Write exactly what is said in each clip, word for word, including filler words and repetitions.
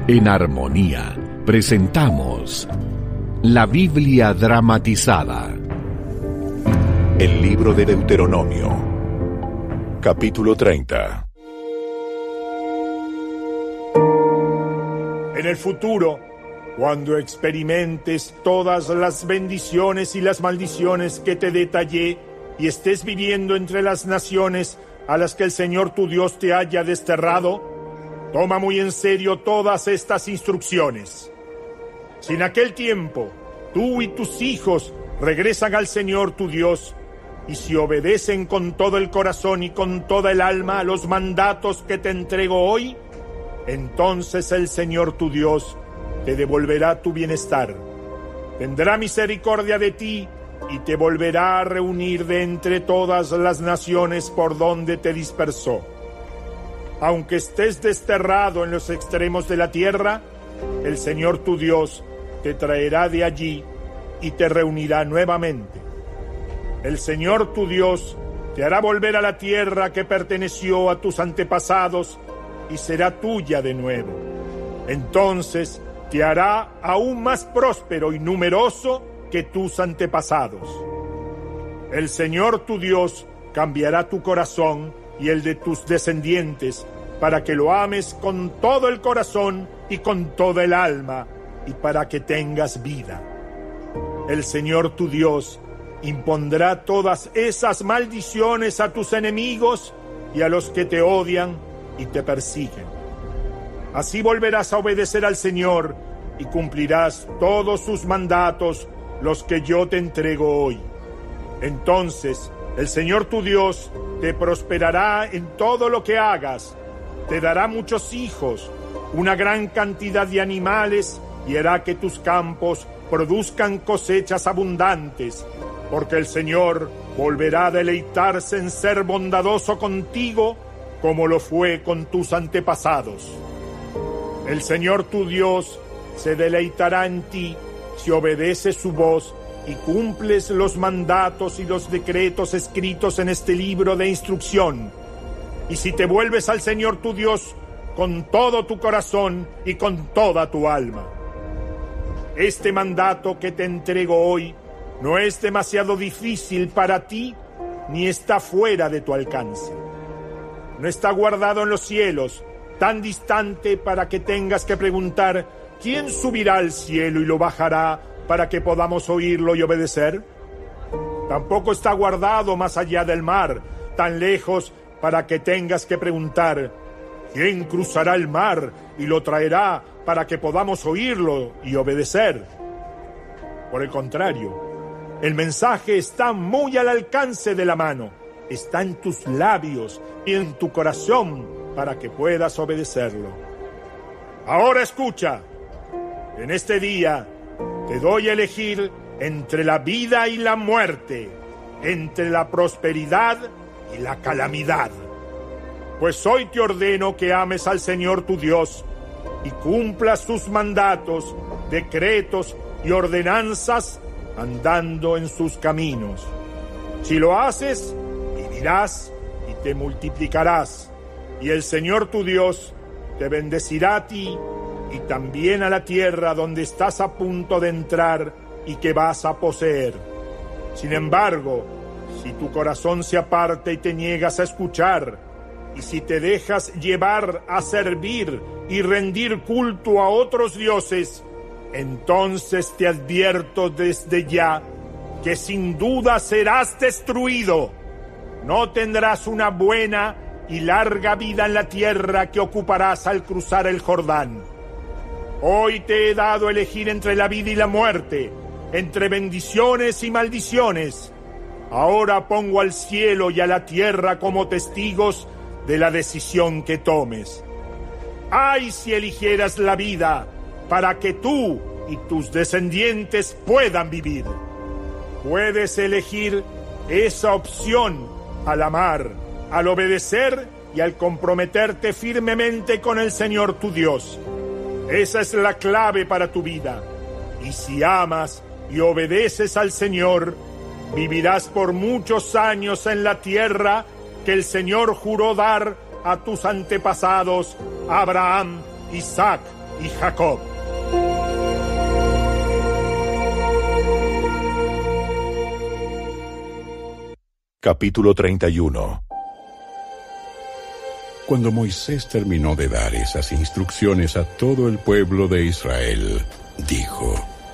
En Armonía presentamos la Biblia dramatizada. El libro de Deuteronomio, capítulo treinta. En el futuro, cuando experimentes todas las bendiciones y las maldiciones que te detallé y estés viviendo entre las naciones a las que el Señor tu Dios te haya desterrado, toma muy en serio todas estas instrucciones. Si en aquel tiempo tú y tus hijos regresan al Señor tu Dios, y si obedecen con todo el corazón y con toda el alma a los mandatos que te entrego hoy, entonces el Señor tu Dios te devolverá tu bienestar, tendrá misericordia de ti y te volverá a reunir de entre todas las naciones por donde te dispersó. Aunque estés desterrado en los extremos de la tierra, el Señor tu Dios te traerá de allí y te reunirá nuevamente. El Señor tu Dios te hará volver a la tierra que perteneció a tus antepasados y será tuya de nuevo. Entonces te hará aún más próspero y numeroso que tus antepasados. El Señor tu Dios cambiará tu corazón y el de tus descendientes para que lo ames con todo el corazón y con toda el alma y para que tengas vida. El Señor tu Dios impondrá todas esas maldiciones a tus enemigos y a los que te odian y te persiguen. Así volverás a obedecer al Señor y cumplirás todos sus mandatos, los que yo te entrego hoy. Entonces el Señor tu Dios te prosperará en todo lo que hagas, te dará muchos hijos, una gran cantidad de animales y hará que tus campos produzcan cosechas abundantes, porque el Señor volverá a deleitarse en ser bondadoso contigo como lo fue con tus antepasados. El Señor tu Dios se deleitará en ti si obedeces su voz y cumples los mandatos y los decretos escritos en este libro de instrucción. Y si te vuelves al Señor tu Dios con todo tu corazón y con toda tu alma. Este mandato que te entrego hoy no es demasiado difícil para ti, ni está fuera de tu alcance. No está guardado en los cielos, tan distante para que tengas que preguntar: ¿quién subirá al cielo y lo bajará para que podamos oírlo y obedecer? Tampoco está guardado más allá del mar, tan lejos para que tengas que preguntar: ¿quién cruzará el mar y lo traerá para que podamos oírlo y obedecer? Por el contrario, el mensaje está muy al alcance de la mano, está en tus labios y en tu corazón para que puedas obedecerlo. Ahora escucha, en este día te doy a elegir entre la vida y la muerte, entre la prosperidad y la calamidad. Pues hoy te ordeno que ames al Señor tu Dios y cumplas sus mandatos, decretos y ordenanzas andando en sus caminos. Si lo haces, vivirás y te multiplicarás, y el Señor tu Dios te bendecirá a ti y también a la tierra donde estás a punto de entrar y que vas a poseer. Sin embargo, si tu corazón se aparta y te niegas a escuchar, y si te dejas llevar a servir y rendir culto a otros dioses, entonces te advierto desde ya que sin duda serás destruido. No tendrás una buena y larga vida en la tierra que ocuparás al cruzar el Jordán. Hoy te he dado a elegir entre la vida y la muerte, entre bendiciones y maldiciones. Ahora pongo al cielo y a la tierra como testigos de la decisión que tomes. ¡Ay, si eligieras la vida para que tú y tus descendientes puedan vivir! Puedes elegir esa opción al amar, al obedecer y al comprometerte firmemente con el Señor tu Dios. Esa es la clave para tu vida. Y si amas y obedeces al Señor, vivirás por muchos años en la tierra que el Señor juró dar a tus antepasados, Abraham, Isaac y Jacob. Capítulo treinta y uno. Cuando Moisés terminó de dar esas instrucciones a todo el pueblo de Israel, dijo: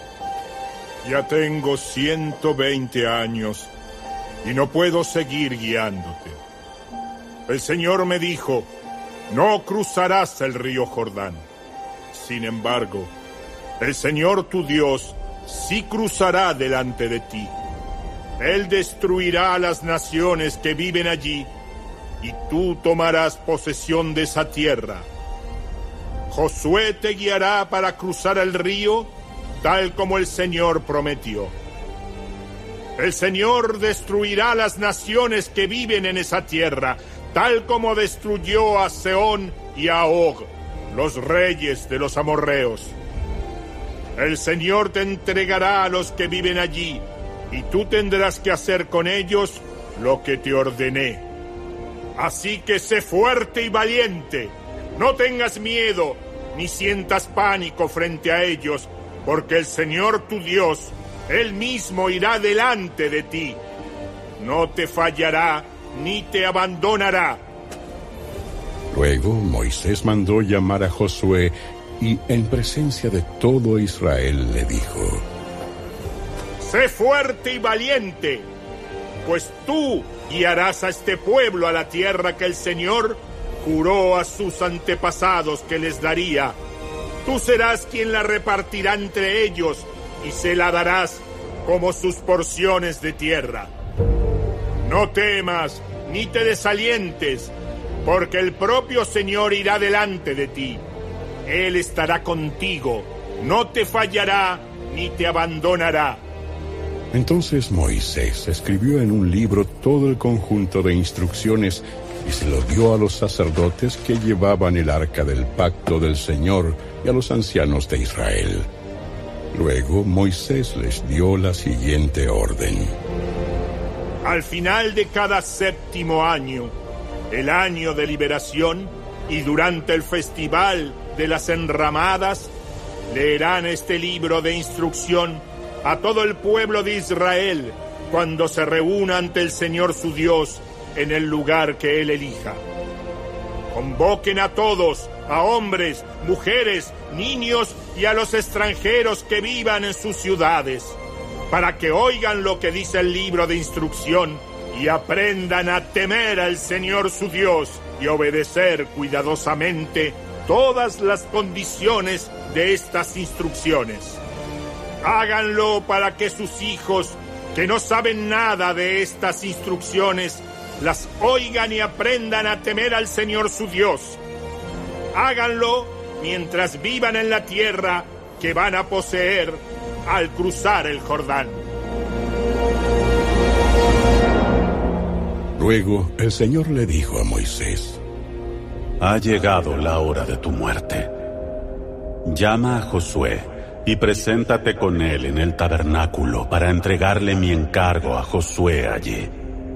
Ya tengo ciento veinte años y no puedo seguir guiándote. El Señor me dijo: no cruzarás el río Jordán. Sin embargo, el Señor tu Dios sí cruzará delante de ti. Él destruirá a las naciones que viven allí, y tú tomarás posesión de esa tierra. Josué te guiará para cruzar el río, tal como el Señor prometió. El Señor destruirá a las naciones que viven en esa tierra, tal como destruyó a Sehón y a Og, los reyes de los amorreos. El Señor te entregará a los que viven allí, y tú tendrás que hacer con ellos lo que te ordené. Así que sé fuerte y valiente, no tengas miedo, ni sientas pánico frente a ellos, porque el Señor tu Dios, Él mismo irá delante de ti. No te fallará, ni te abandonará. Luego Moisés mandó llamar a Josué y en presencia de todo Israel le dijo: Sé fuerte y valiente, pues tú guiarás a este pueblo a la tierra que el Señor juró a sus antepasados que les daría. Tú serás quien la repartirá entre ellos y se la darás como sus porciones de tierra. No temas ni te desalientes, porque el propio Señor irá delante de ti. Él estará contigo, no te fallará ni te abandonará. Entonces Moisés escribió en un libro todo el conjunto de instrucciones y se lo dio a los sacerdotes que llevaban el arca del pacto del Señor y a los ancianos de Israel. Luego Moisés les dio la siguiente orden: Al final de cada séptimo año, el año de liberación, y durante el festival de las enramadas, leerán este libro de instrucción a todo el pueblo de Israel cuando se reúna ante el Señor su Dios en el lugar que Él elija. Convoquen a todos, a hombres, mujeres, niños y a los extranjeros que vivan en sus ciudades, para que oigan lo que dice el libro de instrucción y aprendan a temer al Señor su Dios y obedecer cuidadosamente todas las condiciones de estas instrucciones. Háganlo para que sus hijos, que no saben nada de estas instrucciones, las oigan y aprendan a temer al Señor su Dios. Háganlo mientras vivan en la tierra que van a poseer al cruzar el Jordán. Luego el Señor le dijo a Moisés: Ha llegado la hora de tu muerte. Llama a Josué y preséntate con él en el tabernáculo para entregarle mi encargo a Josué allí.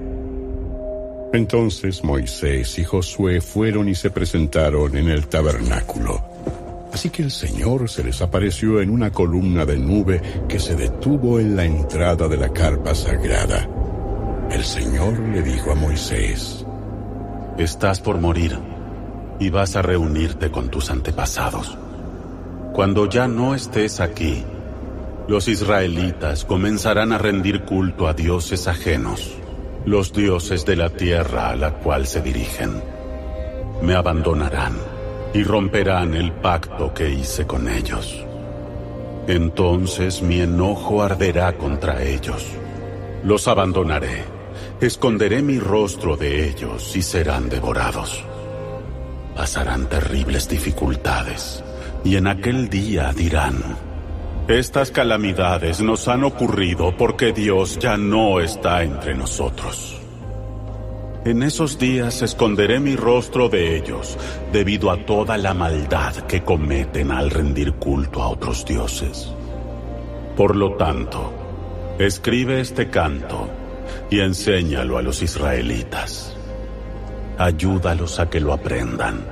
Entonces Moisés y Josué fueron y se presentaron en el tabernáculo. Así que el Señor se les apareció en una columna de nube que se detuvo en la entrada de la carpa sagrada. El Señor le dijo a Moisés: Estás por morir y vas a reunirte con tus antepasados. Cuando ya no estés aquí, los israelitas comenzarán a rendir culto a dioses ajenos, los dioses de la tierra a la cual se dirigen. Me abandonarán y romperán el pacto que hice con ellos. Entonces mi enojo arderá contra ellos. Los abandonaré, esconderé mi rostro de ellos y serán devorados. Pasarán terribles dificultades, y en aquel día dirán: estas calamidades nos han ocurrido porque Dios ya no está entre nosotros. En esos días esconderé mi rostro de ellos, debido a toda la maldad que cometen al rendir culto a otros dioses. Por lo tanto, escribe este canto y enséñalo a los israelitas. Ayúdalos a que lo aprendan,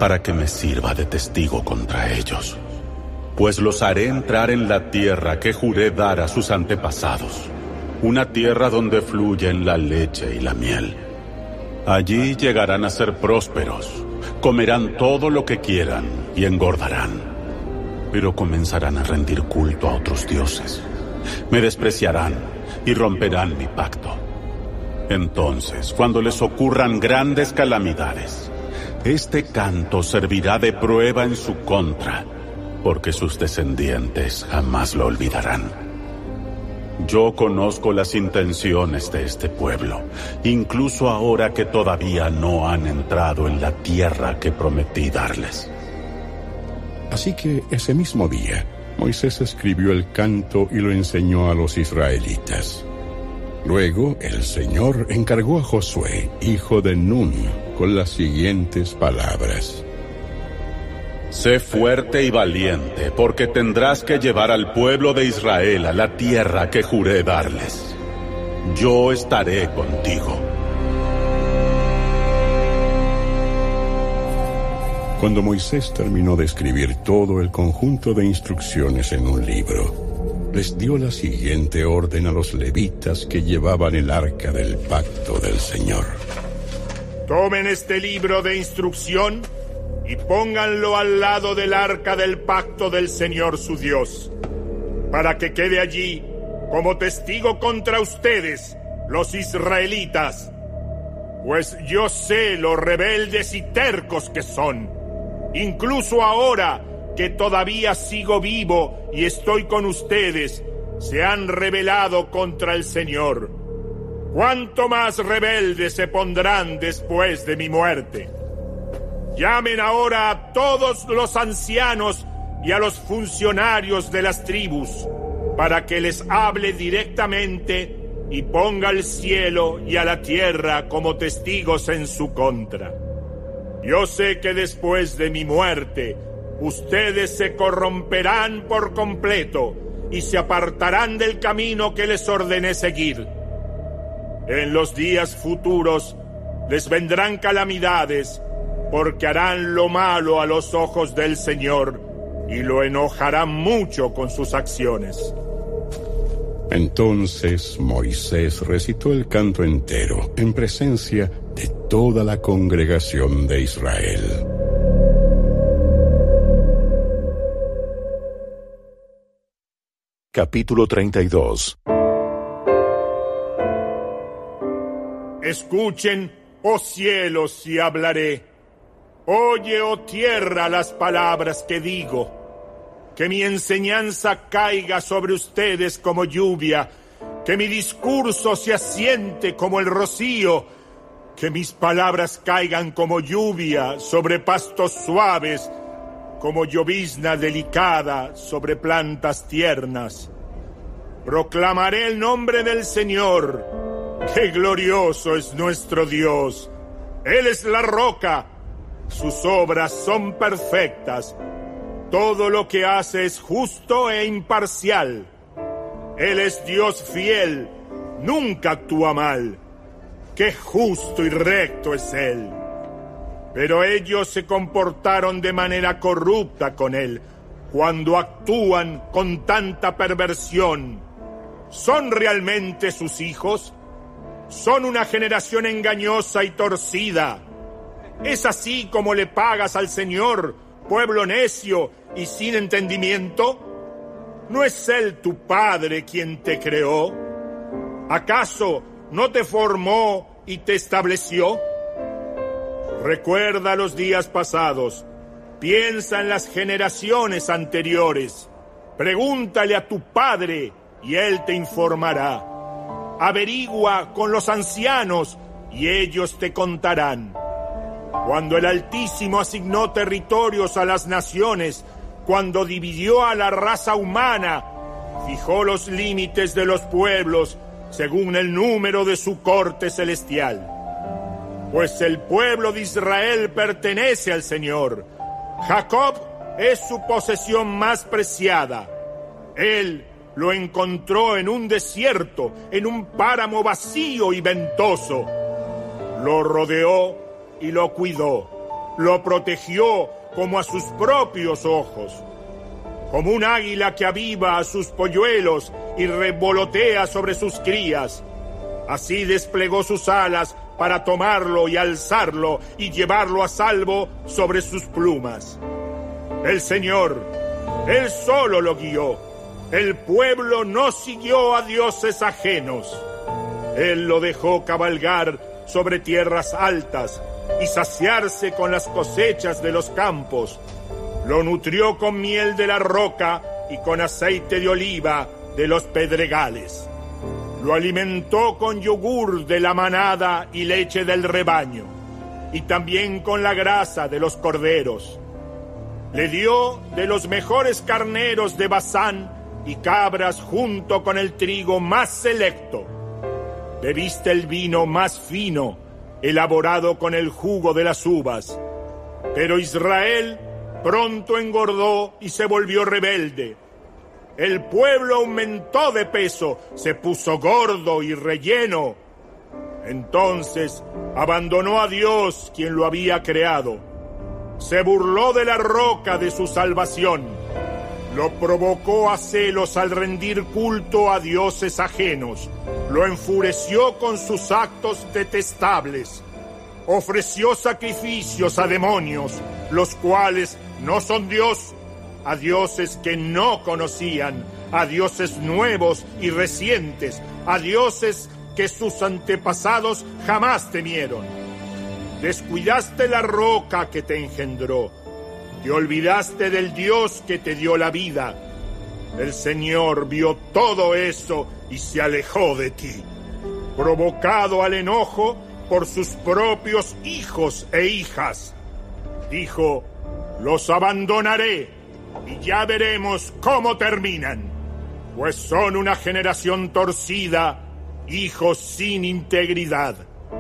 para que me sirva de testigo contra ellos. Pues los haré entrar en la tierra que juré dar a sus antepasados, una tierra donde fluyen la leche y la miel. Allí llegarán a ser prósperos, comerán todo lo que quieran y engordarán. Pero comenzarán a rendir culto a otros dioses. Me despreciarán y romperán mi pacto. Entonces, cuando les ocurran grandes calamidades, este canto servirá de prueba en su contra, porque sus descendientes jamás lo olvidarán. Yo conozco las intenciones de este pueblo, incluso ahora que todavía no han entrado en la tierra que prometí darles. Así que ese mismo día, Moisés escribió el canto y lo enseñó a los israelitas. Luego, el Señor encargó a Josué, hijo de Nun, con las siguientes palabras. Sé fuerte y valiente, porque tendrás que llevar al pueblo de Israel a la tierra que juré darles. Yo estaré contigo. Cuando Moisés terminó de escribir todo el conjunto de instrucciones en un libro, les dio la siguiente orden a los levitas que llevaban el arca del pacto del Señor. Tomen este libro de instrucción y pónganlo al lado del arca del pacto del Señor su Dios, para que quede allí como testigo contra ustedes, los israelitas, pues yo sé lo rebeldes y tercos que son. Incluso ahora que todavía sigo vivo y estoy con ustedes, se han rebelado contra el Señor. ¿Cuánto más rebeldes se pondrán después de mi muerte? Llamen ahora a todos los ancianos y a los funcionarios de las tribus, para que les hable directamente y ponga al cielo y a la tierra como testigos en su contra. Yo sé que después de mi muerte, ustedes se corromperán por completo y se apartarán del camino que les ordené seguir. En los días futuros les vendrán calamidades, porque harán lo malo a los ojos del Señor y lo enojarán mucho con sus acciones. Entonces Moisés recitó el canto entero en presencia de toda la congregación de Israel. Capítulo treinta y dos. Escuchen, oh cielos, y hablaré. Oye, oh tierra, las palabras que digo. Que mi enseñanza caiga sobre ustedes como lluvia, que mi discurso se asiente como el rocío, que mis palabras caigan como lluvia sobre pastos suaves, como llovizna delicada sobre plantas tiernas. Proclamaré el nombre del Señor. ¡Qué glorioso es nuestro Dios! Él es la roca, sus obras son perfectas. Todo lo que hace es justo e imparcial. Él es Dios fiel, nunca actúa mal. ¡Qué justo y recto es Él! Pero ellos se comportaron de manera corrupta con Él, cuando actúan con tanta perversión. ¿Son realmente sus hijos? Son una generación engañosa y torcida. ¿Es así como le pagas al Señor, pueblo necio y sin entendimiento? ¿No es Él tu Padre quien te creó? ¿Acaso no te formó y te estableció? Recuerda los días pasados, piensa en las generaciones anteriores, pregúntale a tu Padre y Él te informará. Averigua con los ancianos y ellos te contarán. Cuando el Altísimo asignó territorios a las naciones, cuando dividió a la raza humana, fijó los límites de los pueblos según el número de su corte celestial. Pues el pueblo de Israel pertenece al Señor. Jacob es su posesión más preciada. Él lo encontró en un desierto, en un páramo vacío y ventoso. Lo rodeó y lo cuidó. lo protegió como a sus propios ojos. Como un águila que aviva a sus polluelos y revolotea sobre sus crías, así desplegó sus alas para tomarlo y alzarlo y llevarlo a salvo sobre sus plumas. El Señor, Él solo lo guió. El pueblo no siguió a dioses ajenos. Él lo dejó cabalgar sobre tierras altas y saciarse con las cosechas de los campos. Lo nutrió con miel de la roca y con aceite de oliva de los pedregales. Lo alimentó con yogur de la manada y leche del rebaño, y también con la grasa de los corderos. Le dio de los mejores carneros de Basán y cabras junto con el trigo más selecto. Bebiste el vino más fino, elaborado con el jugo de las uvas. Pero Israel pronto engordó y se volvió rebelde. El pueblo aumentó de peso, se puso gordo y relleno. Entonces abandonó a Dios, quien lo había creado. Se burló de la roca de su salvación. Lo provocó a celos al rendir culto a dioses ajenos. Lo enfureció con sus actos detestables. Ofreció sacrificios a demonios, los cuales no son Dios, a dioses que no conocían, a dioses nuevos y recientes, a dioses que sus antepasados jamás temieron. Descuidaste la roca que te engendró, te olvidaste del Dios que te dio la vida. El Señor vio todo eso y se alejó de ti, provocado al enojo por sus propios hijos e hijas. Dijo: los abandonaré y ya veremos cómo terminan, pues son una generación torcida, hijos sin integridad.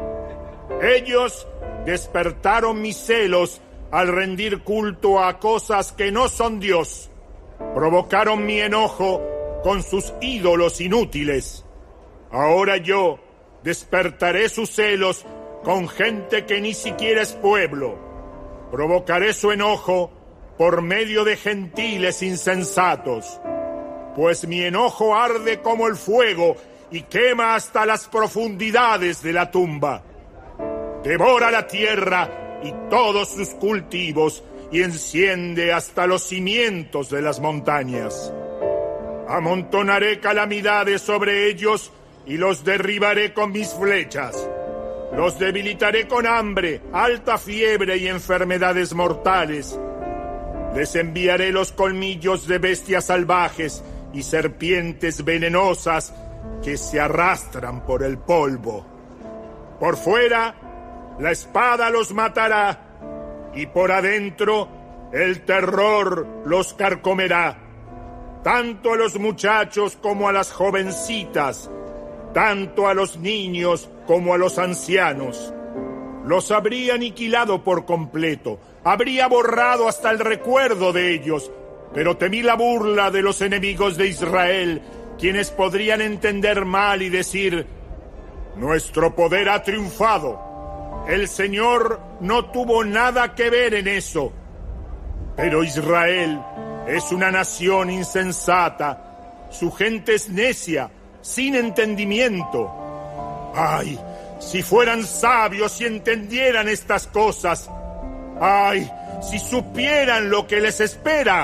Ellos despertaron mis celos al rendir culto a cosas que no son Dios. Provocaron mi enojo con sus ídolos inútiles. Ahora yo despertaré sus celos con gente que ni siquiera es pueblo. Provocaré su enojo por medio de gentiles insensatos, pues mi enojo arde como el fuego y quema hasta las profundidades de la tumba. Devora la tierra y todos sus cultivos y enciende hasta los cimientos de las montañas. Amontonaré calamidades sobre ellos y los derribaré con mis flechas. Los debilitaré con hambre, alta fiebre y enfermedades mortales. Les enviaré los colmillos de bestias salvajes y serpientes venenosas que se arrastran por el polvo. Por fuera, la espada los matará, y por adentro, el terror los carcomerá, tanto a los muchachos como a las jovencitas, tanto a los niños como a los ancianos. Los habría aniquilado por completo, habría borrado hasta el recuerdo de ellos, pero temí la burla de los enemigos de Israel, quienes podrían entender mal y decir: nuestro poder ha triunfado. El Señor no tuvo nada que ver en eso. Pero Israel es una nación insensata, su gente es necia, sin entendimiento. ¡Ay! Si fueran sabios y entendieran estas cosas. ¡Ay! Si supieran lo que les espera.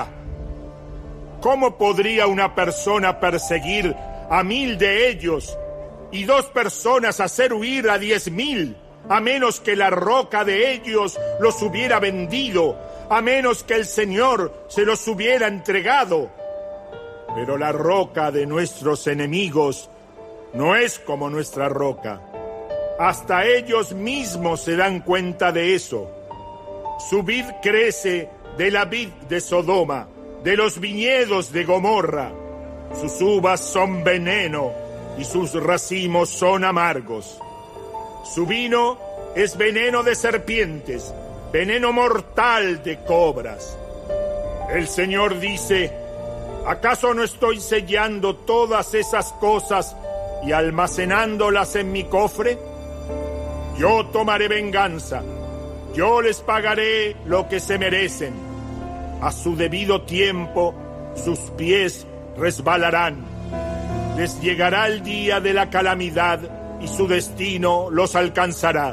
¿Cómo podría una persona perseguir a mil de ellos y dos personas hacer huir a diez mil, a menos que la roca de ellos los hubiera vendido, a menos que el Señor se los hubiera entregado? Pero la roca de nuestros enemigos no es como nuestra roca. Hasta ellos mismos se dan cuenta de eso. Su vid crece de la vid de Sodoma, de los viñedos de Gomorra. Sus uvas son veneno y sus racimos son amargos. Su vino es veneno de serpientes, veneno mortal de cobras. El Señor dice: ¿acaso no estoy sellando todas esas cosas y almacenándolas en mi cofre? Yo tomaré venganza, Yo les pagaré lo que se merecen. A su debido tiempo, sus pies resbalarán. Les llegará el día de la calamidad y su destino los alcanzará.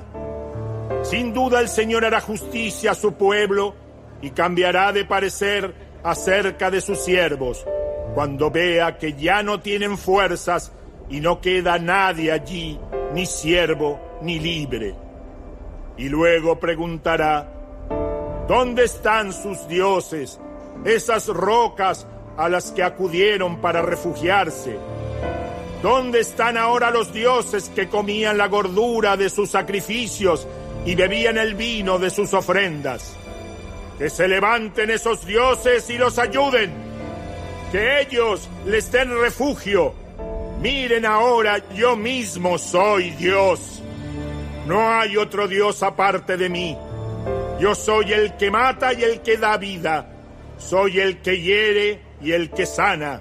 Sin duda el Señor hará justicia a su pueblo y cambiará de parecer acerca de sus siervos, cuando vea que ya no tienen fuerzas y no queda nadie allí, ni siervo ni libre. Y luego preguntará: ¿dónde están sus dioses, esas rocas a las que acudieron para refugiarse? ¿Dónde están ahora los dioses que comían la gordura de sus sacrificios y bebían el vino de sus ofrendas? Que se levanten esos dioses y los ayuden. Que ellos les den refugio. Miren ahora, yo mismo soy Dios. No hay otro Dios aparte de mí. Yo soy el que mata y el que da vida. Soy el que hiere y el que sana.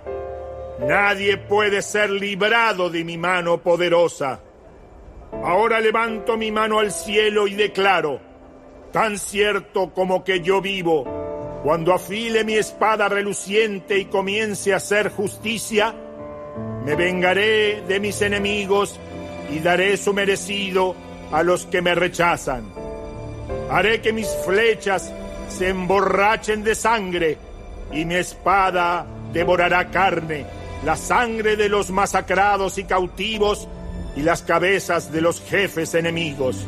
Nadie puede ser librado de mi mano poderosa. Ahora levanto mi mano al cielo y declaro: tan cierto como que yo vivo, cuando afile mi espada reluciente y comience a hacer justicia, me vengaré de mis enemigos y daré su merecido a los que me rechazan. Haré que mis flechas se emborrachen de sangre y mi espada devorará carne, la sangre de los masacrados y cautivos y las cabezas de los jefes enemigos.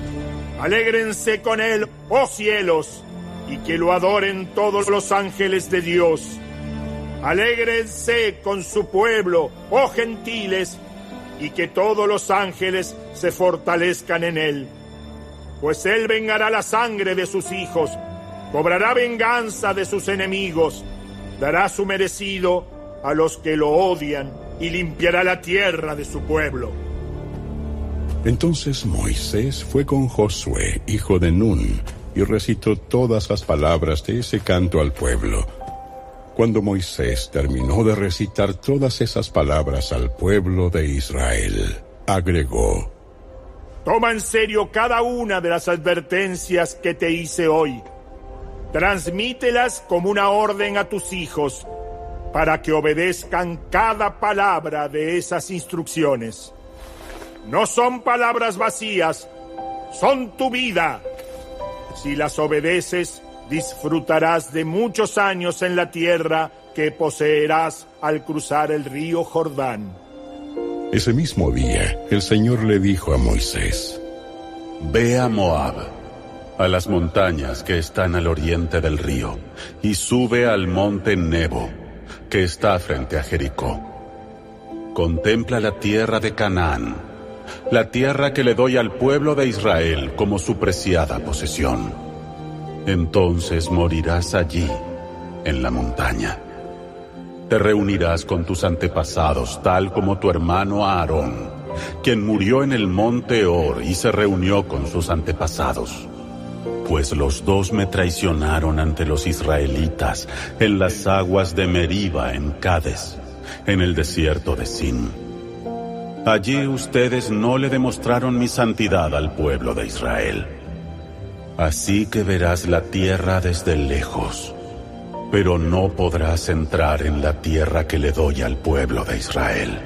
Alégrense con él, oh cielos, y que lo adoren todos los ángeles de Dios. Alégrense con su pueblo, oh gentiles, y que todos los ángeles se fortalezcan en él. Pues él vengará la sangre de sus hijos, cobrará venganza de sus enemigos, dará su merecido a los que lo odian y limpiará la tierra de su pueblo. Entonces Moisés fue con Josué, hijo de Nun, y recitó todas las palabras de ese canto al pueblo. Cuando Moisés terminó de recitar todas esas palabras al pueblo de Israel, agregó: toma en serio cada una de las advertencias que te hice hoy. Transmítelas como una orden a tus hijos, para que obedezcan cada palabra de esas instrucciones. No son palabras vacías, son tu vida. Si las obedeces, disfrutarás de muchos años en la tierra que poseerás al cruzar el río Jordán. Ese mismo día, el Señor le dijo a Moisés: Ve a Moab, a las montañas que están al oriente del río, y sube al monte Nebo, que está frente a Jericó. Contempla la tierra de Canaán, la tierra que le doy al pueblo de Israel como su preciada posesión. Entonces morirás allí, en la montaña. Te reunirás con tus antepasados, tal como tu hermano Aarón, quien murió en el monte Hor y se reunió con sus antepasados. Pues los dos me traicionaron ante los israelitas en las aguas de Meriba en Cades, en el desierto de Sin. Allí ustedes no le demostraron mi santidad al pueblo de Israel. Así que verás la tierra desde lejos, pero no podrás entrar en la tierra que le doy al pueblo de Israel.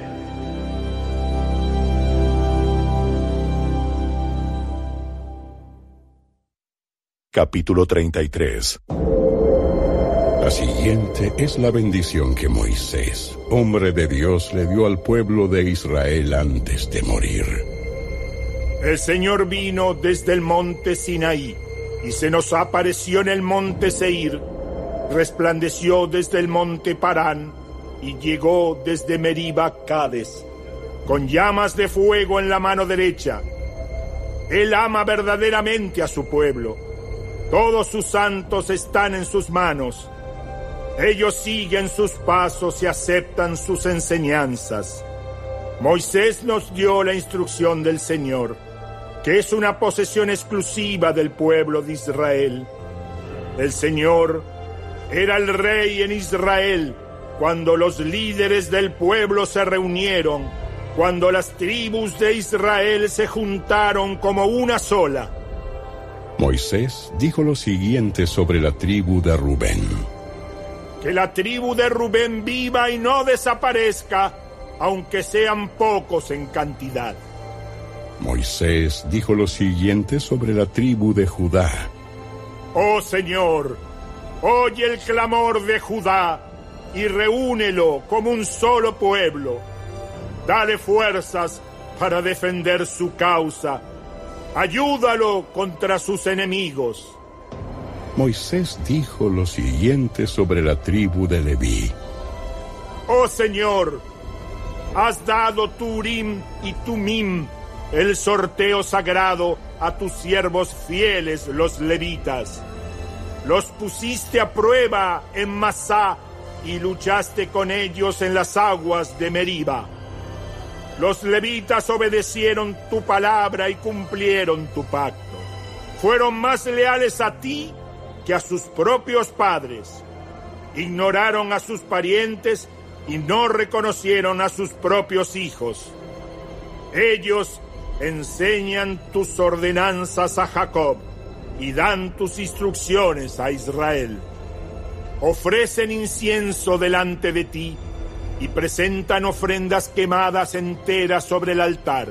Capítulo treinta y tres. La siguiente es la bendición que Moisés, hombre de Dios, le dio al pueblo de Israel antes de morir. El Señor vino desde el monte Sinaí y se nos apareció en el monte Seir. Resplandeció desde el monte Parán y llegó desde Meriba a Cades, con llamas de fuego en la mano derecha. Él ama verdaderamente a su pueblo. Todos sus santos están en sus manos. Ellos siguen sus pasos y aceptan sus enseñanzas. Moisés nos dio la instrucción del Señor, que es una posesión exclusiva del pueblo de Israel. El Señor era el rey en Israel cuando los líderes del pueblo se reunieron, cuando las tribus de Israel se juntaron como una sola. Moisés dijo lo siguiente sobre la tribu de Rubén. Que la tribu de Rubén viva y no desaparezca, aunque sean pocos en cantidad. Moisés dijo lo siguiente sobre la tribu de Judá. Oh Señor, oye el clamor de Judá y reúnelo como un solo pueblo. Dale fuerzas para defender su causa. Ayúdalo contra sus enemigos. Moisés dijo lo siguiente sobre la tribu de Leví. Oh Señor, has dado tu Urim y Tumim, el sorteo sagrado, a tus siervos fieles, los levitas. Los pusiste a prueba en Masá y luchaste con ellos en las aguas de Meriba. Los levitas obedecieron tu palabra y cumplieron tu pacto. Fueron más leales a ti que a sus propios padres. Ignoraron a sus parientes y no reconocieron a sus propios hijos. Ellos enseñan tus ordenanzas a Jacob y dan tus instrucciones a Israel. Ofrecen incienso delante de ti y presentan ofrendas quemadas enteras sobre el altar.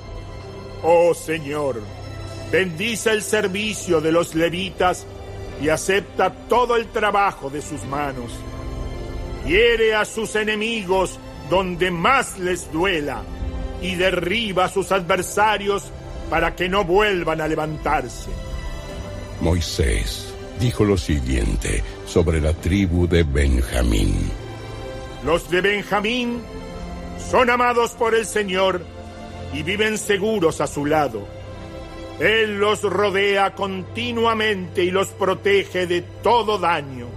Oh Señor, bendice el servicio de los levitas y acepta todo el trabajo de sus manos. Hiere a sus enemigos donde más les duela y derriba a sus adversarios para que no vuelvan a levantarse. Moisés dijo lo siguiente sobre la tribu de Benjamín. Los de Benjamín son amados por el Señor y viven seguros a su lado. Él los rodea continuamente y los protege de todo daño.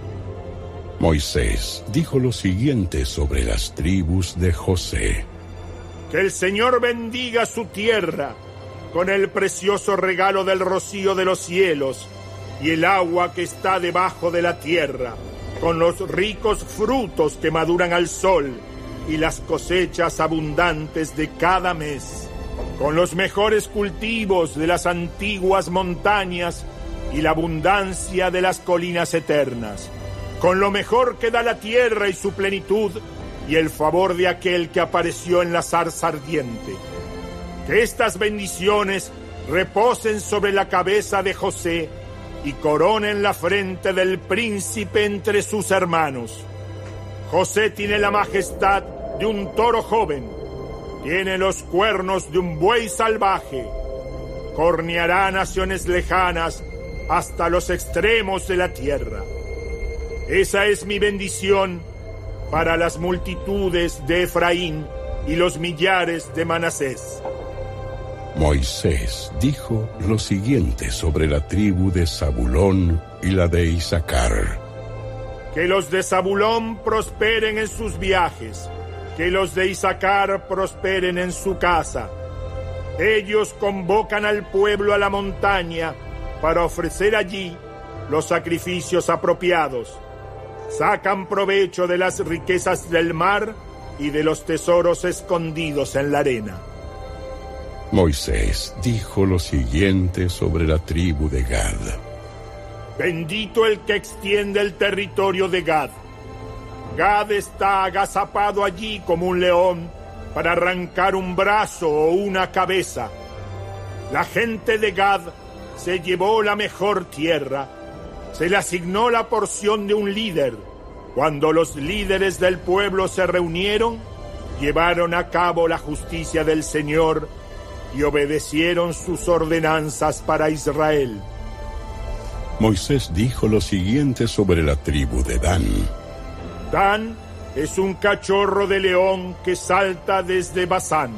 Moisés dijo lo siguiente sobre las tribus de José. Que el Señor bendiga su tierra con el precioso regalo del rocío de los cielos y el agua que está debajo de la tierra, con los ricos frutos que maduran al sol y las cosechas abundantes de cada mes, con los mejores cultivos de las antiguas montañas y la abundancia de las colinas eternas, con lo mejor que da la tierra y su plenitud, y el favor de aquel que apareció en la zarza ardiente. Que estas bendiciones reposen sobre la cabeza de José y coronen la frente del príncipe entre sus hermanos. José tiene la majestad de un toro joven, tiene los cuernos de un buey salvaje, corneará naciones lejanas hasta los extremos de la tierra. Esa es mi bendición para las multitudes de Efraín y los millares de Manasés. Moisés dijo lo siguiente sobre la tribu de Zabulón y la de Isaacar. Que los de Zabulón prosperen en sus viajes, que los de Isaacar prosperen en su casa. Ellos convocan al pueblo a la montaña para ofrecer allí los sacrificios apropiados. Sacan provecho de las riquezas del mar y de los tesoros escondidos en la arena. Moisés dijo lo siguiente sobre la tribu de Gad. Bendito el que extiende el territorio de Gad. Gad está agazapado allí como un león para arrancar un brazo o una cabeza. La gente de Gad se llevó la mejor tierra. Se le asignó la porción de un líder. Cuando los líderes del pueblo se reunieron, llevaron a cabo la justicia del Señor y obedecieron sus ordenanzas para Israel. Moisés dijo lo siguiente sobre la tribu de Dan. Dan es un cachorro de león que salta desde Basán.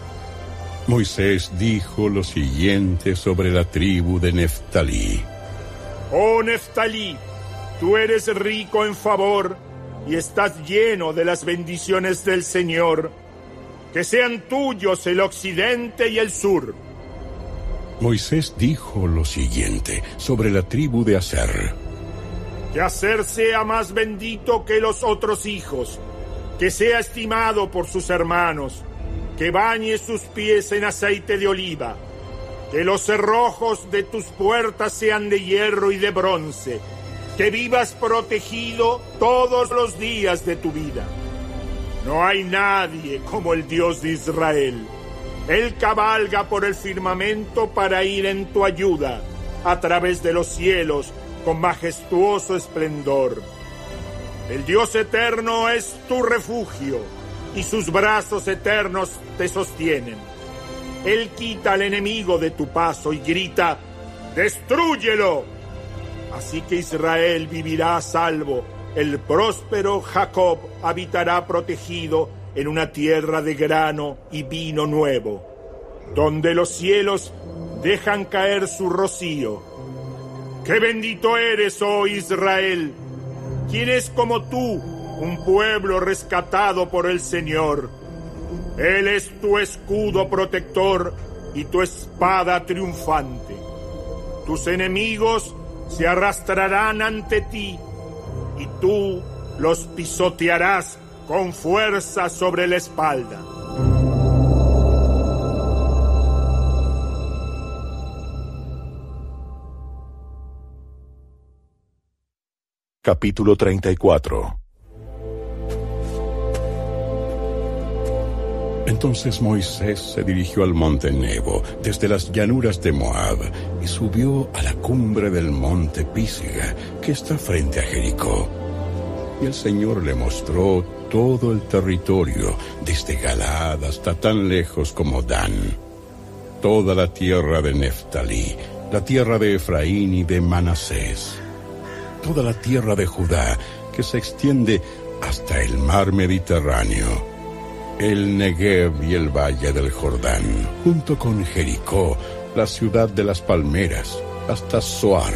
Moisés dijo lo siguiente sobre la tribu de Neftalí. Oh Neftalí, tú eres rico en favor y estás lleno de las bendiciones del Señor. Que sean tuyos el occidente y el sur. Moisés dijo lo siguiente sobre la tribu de Aser. Que Aser sea más bendito que los otros hijos, que sea estimado por sus hermanos, que bañe sus pies en aceite de oliva, Que los cerrojos de tus puertas sean de hierro y de bronce. Que vivas protegido todos los días de tu vida. No hay nadie como el Dios de Israel. Él cabalga por el firmamento para ir en tu ayuda, a través de los cielos, con majestuoso esplendor. El Dios eterno es tu refugio, y sus brazos eternos te sostienen. Él quita al enemigo de tu paso y grita: ¡destrúyelo! Así que Israel vivirá a salvo, el próspero Jacob habitará protegido en una tierra de grano y vino nuevo, donde los cielos dejan caer su rocío. ¡Qué bendito eres, oh Israel! ¿Quién es como tú, un pueblo rescatado por el Señor? Él es tu escudo protector y tu espada triunfante. Tus enemigos se arrastrarán ante ti, y tú los pisotearás con fuerza sobre la espalda. Capítulo treinta y cuatro. Entonces Moisés se dirigió al monte Nebo, desde las llanuras de Moab, y subió a la cumbre del monte Písiga, que está frente a Jericó. Y el Señor le mostró todo el territorio, desde Galaad hasta tan lejos como Dan, toda la tierra de Neftalí, la tierra de Efraín y de Manasés, toda la tierra de Judá, que se extiende hasta el mar Mediterráneo, el Negev y el valle del Jordán, junto con Jericó, la ciudad de las palmeras, hasta Zoar.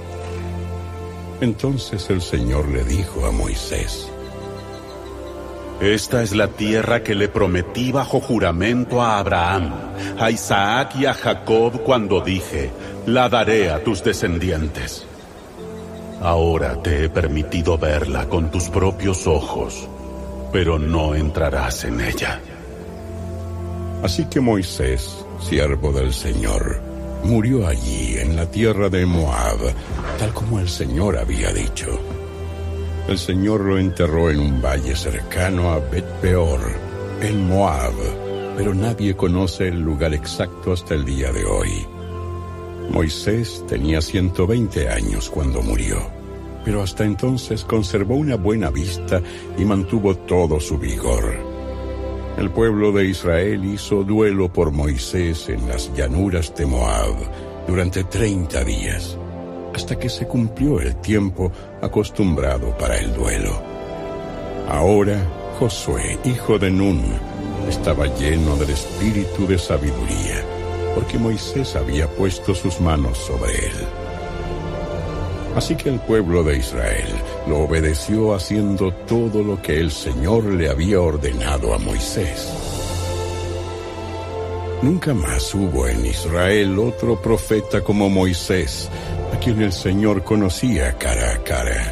Entonces el Señor le dijo a Moisés: Esta es la tierra que le prometí bajo juramento a Abraham, a Isaac y a Jacob cuando dije: la daré a tus descendientes. Ahora te he permitido verla con tus propios ojos, pero no entrarás en ella. Así que Moisés, siervo del Señor, murió allí en la tierra de Moab, tal como el Señor había dicho. El Señor lo enterró en un valle cercano a Bet-peor, en Moab, pero nadie conoce el lugar exacto hasta el día de hoy. Moisés tenía ciento veinte años cuando murió, pero hasta entonces conservó una buena vista y mantuvo todo su vigor. El pueblo de Israel hizo duelo por Moisés en las llanuras de Moab durante treinta días, hasta que se cumplió el tiempo acostumbrado para el duelo. Ahora Josué, hijo de Nun, estaba lleno del espíritu de sabiduría, porque Moisés había puesto sus manos sobre él. Así que el pueblo de Israel lo obedeció haciendo todo lo que el Señor le había ordenado a Moisés. Nunca más hubo en Israel otro profeta como Moisés, a quien el Señor conocía cara a cara.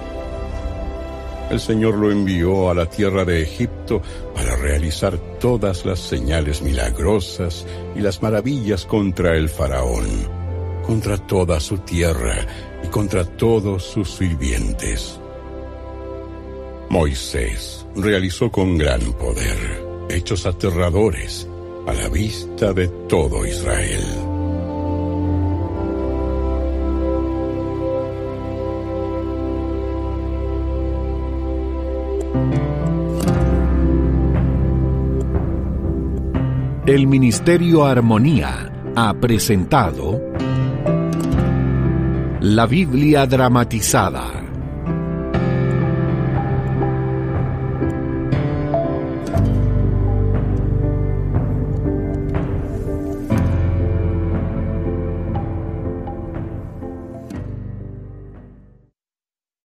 El Señor lo envió a la tierra de Egipto para realizar todas las señales milagrosas y las maravillas contra el faraón, contra toda su tierra y contra todos sus sirvientes. Moisés realizó con gran poder hechos aterradores a la vista de todo Israel. El Ministerio Armonía ha presentado La Biblia dramatizada.